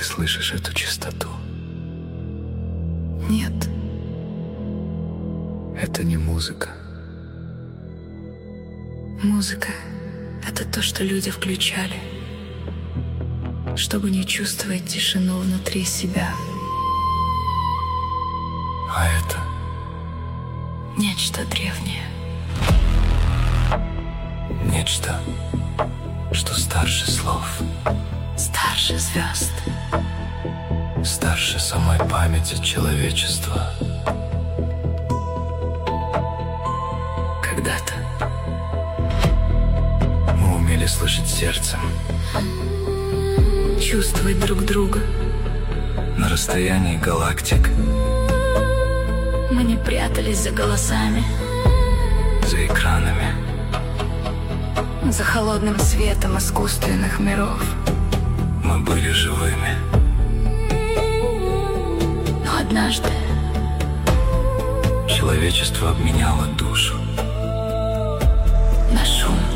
слышишь эту чистоту? Нет. Это не музыка. Музыка — это то, что люди включали, чтобы не чувствовать тишину внутри себя. А это? Нечто древнее. Нечто, что старше слов, Старше звезд. старше самой памяти человечества. Когда-то Мы умели слышать сердцем чувствовать друг друга. на расстоянии галактик, Мы не прятались за голосами, за экранами. за холодным светом искусственных миров. Мы были живыми. Но однажды Человечество обменяло душу. на шум.